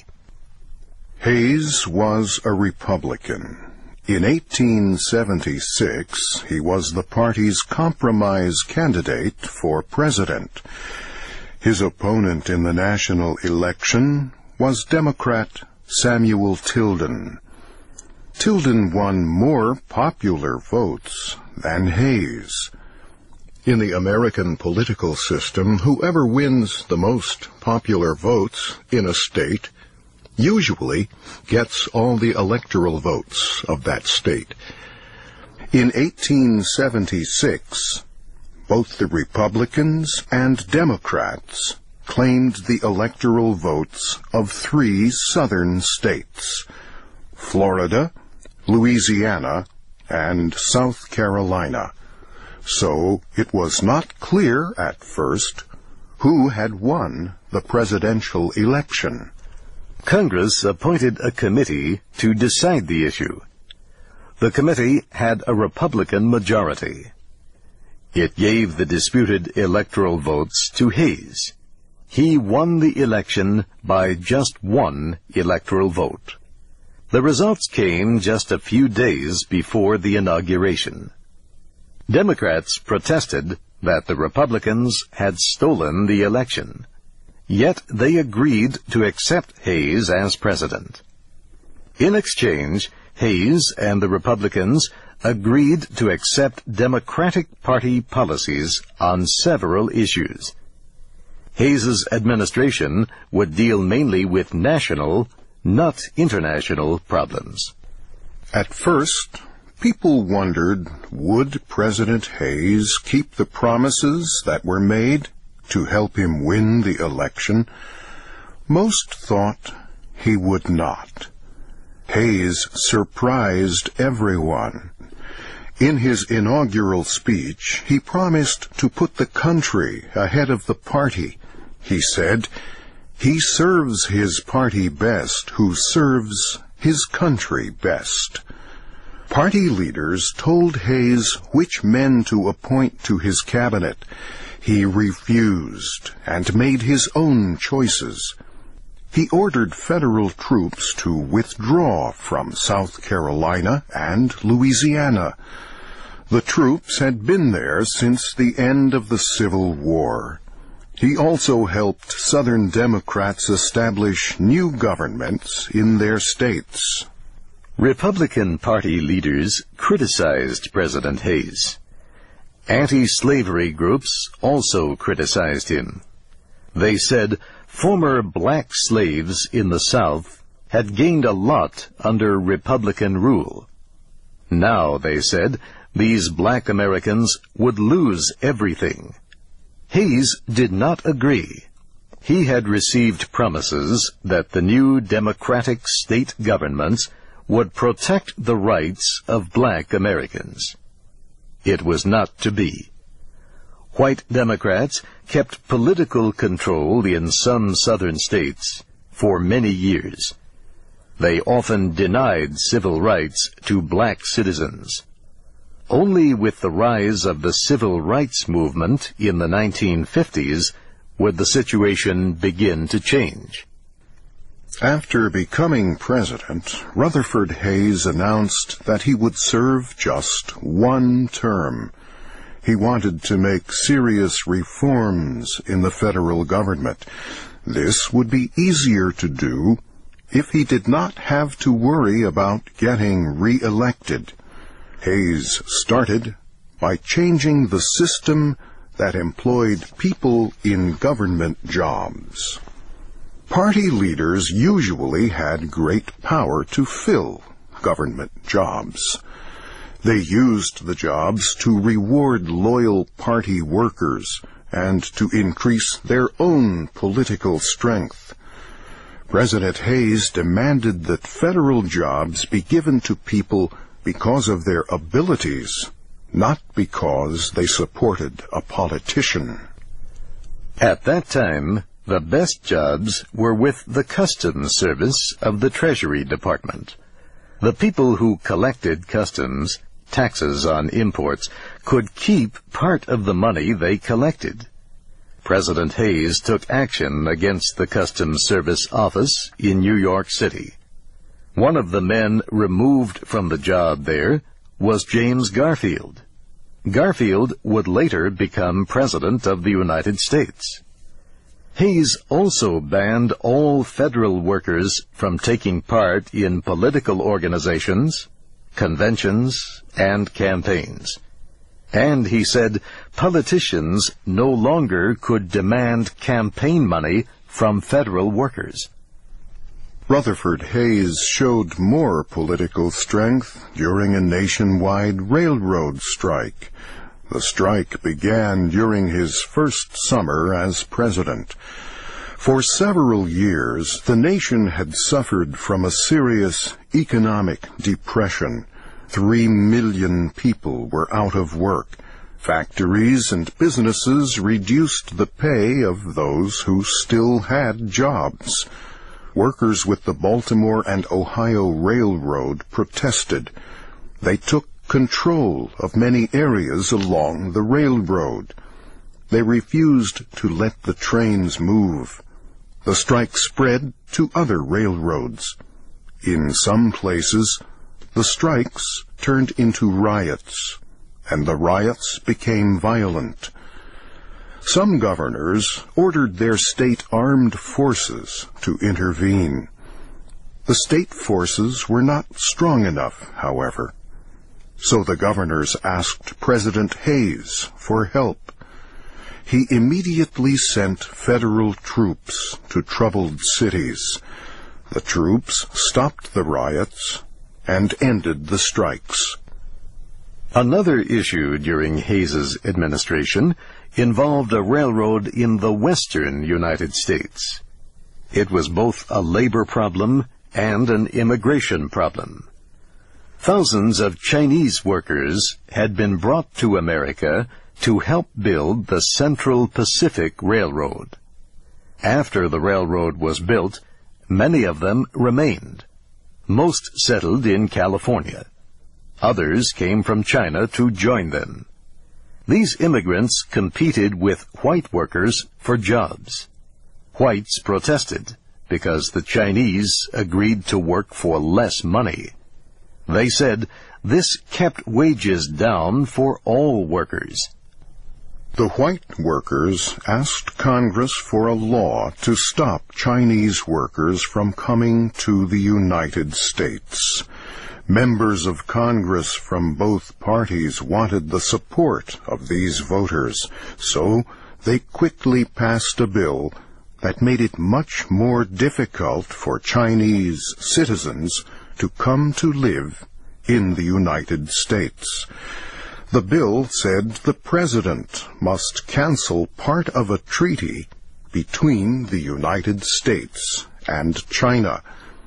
Hayes was a Republican. In eighteen seventy-six, he was the party's compromise candidate for president. His opponent in the national election was Democrat Samuel Tilden. Tilden won more popular votes than Hayes. In the American political system, whoever wins the most popular votes in a state usually gets all the electoral votes of that state. In eighteen seventy-six, both the Republicans and Democrats claimed the electoral votes of three southern states, Florida, Louisiana, and South Carolina. So it was not clear at first who had won the presidential election. Congress appointed a committee to decide the issue. The committee had a Republican majority. It gave the disputed electoral votes to Hayes. He won the election by just one electoral vote. The results came just a few days before the inauguration. Democrats protested that the Republicans had stolen the election. Yet they agreed to accept Hayes as president. In exchange, Hayes and the Republicans agreed to accept Democratic Party policies on several issues. Hayes's administration would deal mainly with national, not international problems. At first, people wondered, would President Hayes keep the promises that were made to help him win the election? Most thought he would not. Hayes surprised everyone. In his inaugural speech, he promised to put the country ahead of the party. He said, "He serves his party best who serves his country best." Party leaders told Hayes which men to appoint to his cabinet. He refused and made his own choices. He ordered federal troops to withdraw from South Carolina and Louisiana. The troops had been there since the end of the Civil War. He also helped Southern Democrats establish new governments in their states. Republican Party leaders criticized President Hayes. Anti-slavery groups also criticized him. They said former black slaves in the South had gained a lot under Republican rule. Now, they said, these black Americans would lose everything. Hayes did not agree. He had received promises that the new Democratic state governments would protect the rights of black Americans. It was not to be. White Democrats kept political control in some southern states for many years. They often denied civil rights to black citizens. Only with the rise of the civil rights movement in the nineteen fifties would the situation begin to change. After becoming president, Rutherford Hayes announced that he would serve just one term. He wanted to make serious reforms in the federal government. This would be easier to do if he did not have to worry about getting re-elected. Hayes started by changing the system that employed people in government jobs. Party leaders usually had great power to fill government jobs. They used the jobs to reward loyal party workers and to increase their own political strength. President Hayes demanded that federal jobs be given to people because of their abilities, not because they supported a politician. At that time, the best jobs were with the Customs Service of the Treasury Department. The people who collected customs, taxes on imports, could keep part of the money they collected. President Hayes took action against the Customs Service office in New York City. One of the men removed from the job there was James Garfield. Garfield would later become President of the United States. Hayes also banned all federal workers from taking part in political organizations, conventions, and campaigns. And he said politicians no longer could demand campaign money from federal workers. Rutherford Hayes showed more political strength during a nationwide railroad strike. The strike began during his first summer as president. For several years, the nation had suffered from a serious economic depression. Three million people were out of work. Factories and businesses reduced the pay of those who still had jobs. Workers with the Baltimore and Ohio Railroad protested. They took control of many areas along the railroad. They refused to let the trains move. The strike spread to other railroads. In some places, the strikes turned into riots, and the riots became violent. Some governors ordered their state armed forces to intervene. The state forces were not strong enough, however. So the governors asked President Hayes for help. He immediately sent federal troops to troubled cities. The troops stopped the riots and ended the strikes. Another issue during Hayes's administration involved a railroad in the western United States. It was both a labor problem and an immigration problem. Thousands of Chinese workers had been brought to America to help build the Central Pacific Railroad. After the railroad was built, many of them remained. Most settled in California. Others came from China to join them. These immigrants competed with white workers for jobs. Whites protested because the Chinese agreed to work for less money. They said this kept wages down for all workers. The white workers asked Congress for a law to stop Chinese workers from coming to the United States. Members of Congress from both parties wanted the support of these voters, so they quickly passed a bill that made it much more difficult for Chinese citizens to come to live in the United States. The bill said the president must cancel part of a treaty between the United States and China.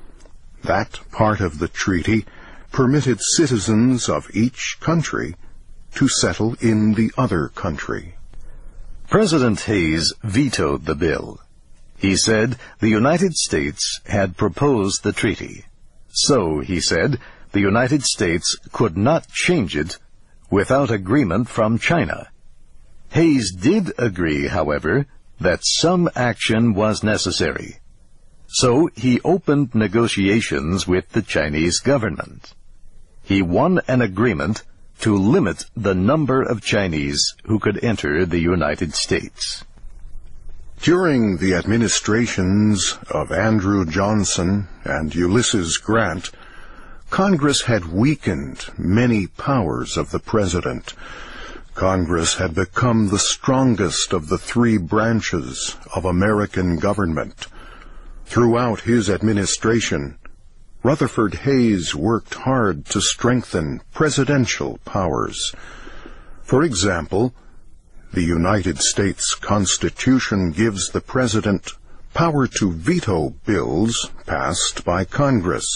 That part of the treaty permitted citizens of each country to settle in the other country. President Hayes vetoed the bill. He said the United States had proposed the treaty. So, he said, the United States could not change it without agreement from China. Hayes did agree, however, that some action was necessary. So he opened negotiations with the Chinese government. He won an agreement to limit the number of Chinese who could enter the United States. During the administrations of Andrew Johnson and Ulysses Grant, Congress had weakened many powers of the president. Congress had become the strongest of the three branches of American government. Throughout his administration, Rutherford Hayes worked hard to strengthen presidential powers. For example, the United States Constitution gives the president power to veto bills passed by Congress.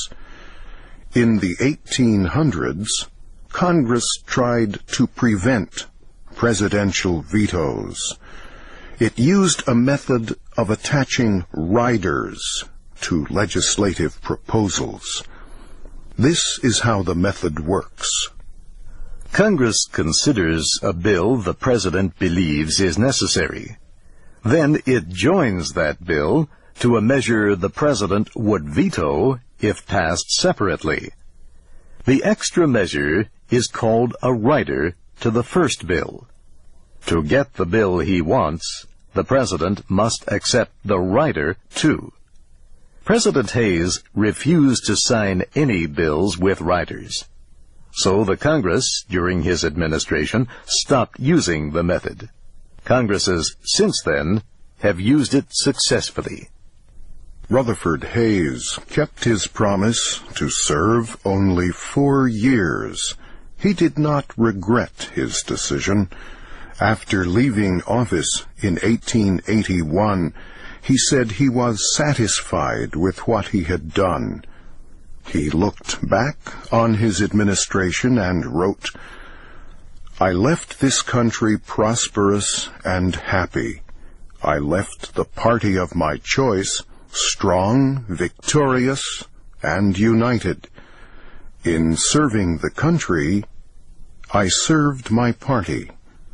In the eighteen hundreds, Congress tried to prevent presidential vetoes. It used a method of attaching riders to legislative proposals. This is how the method works. Congress considers a bill the president believes is necessary. Then it joins that bill to a measure the president would veto if passed separately. The extra measure is called a rider to the first bill. To get the bill he wants, the president must accept the rider too. President Hayes refused to sign any bills with riders. So the Congress, during his administration, stopped using the method. Congresses since then have used it successfully. Rutherford Hayes kept his promise to serve only four years. He did not regret his decision. After leaving office in eighteen eighty-one, he said he was satisfied with what he had done. He looked back on his administration and wrote, "I left this country prosperous and happy. I left the party of my choice strong, victorious, and united. In serving the country, I served my party."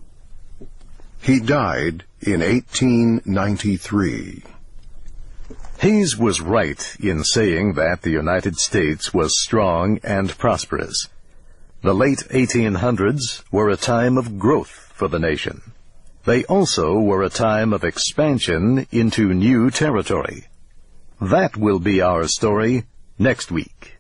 He died in eighteen ninety-three. Hayes was right in saying that the United States was strong and prosperous. The late eighteen hundreds were a time of growth for the nation. They also were a time of expansion into new territory. That will be our story next week.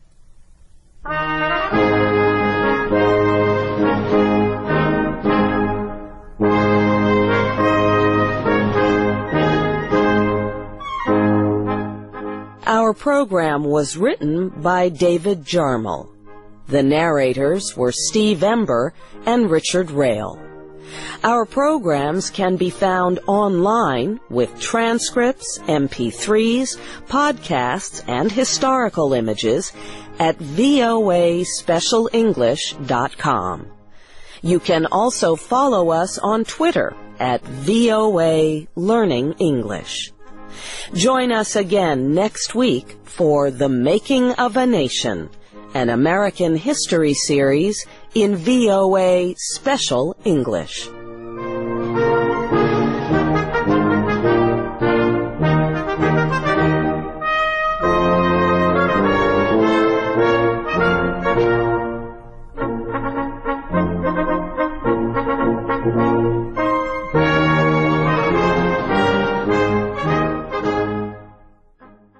Our program was written by David Jarmel. The narrators were Steve Ember and Richard Rail. Our programs can be found online with transcripts, M P threes, podcasts, and historical images at V O A special english dot com. You can also follow us on Twitter at V O A Learning English. Join us again next week for The Making of a Nation, an American history series in V O A Special English.